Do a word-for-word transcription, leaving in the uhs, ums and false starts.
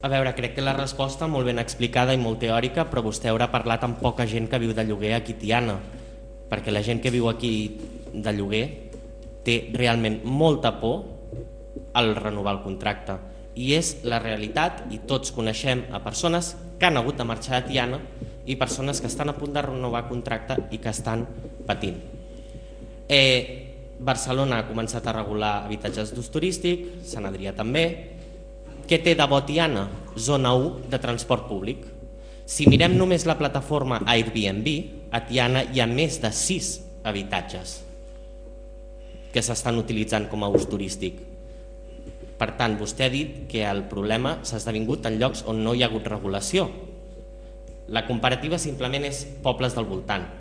A veure, crec que la resposta molt ben explicada i molt teòrica, però vostè haurà parlat amb poca gent que viu de lloguer aquí a Tiana, perquè la gent que viu aquí de lloguer té realment molta por al renovar el contracte. I és la realitat, i tots coneixem a persones que han hagut de marxar de Tiana i persones que estan a punt de renovar contracte i que estan patint. Eh, Barcelona ha començat a regular habitatges d'ús turístic, Sant Adrià també. Què té de bo Tiana? Zona u de transport públic. Si mirem només la plataforma Airbnb, a Tiana hi ha més de sis habitatges que s'estan utilitzant com a ús turístic. Per tant, vostè ha dit que el problema s'ha esdevingut en llocs on no hi ha hagut regulació. La comparativa simplement és pobles del voltant.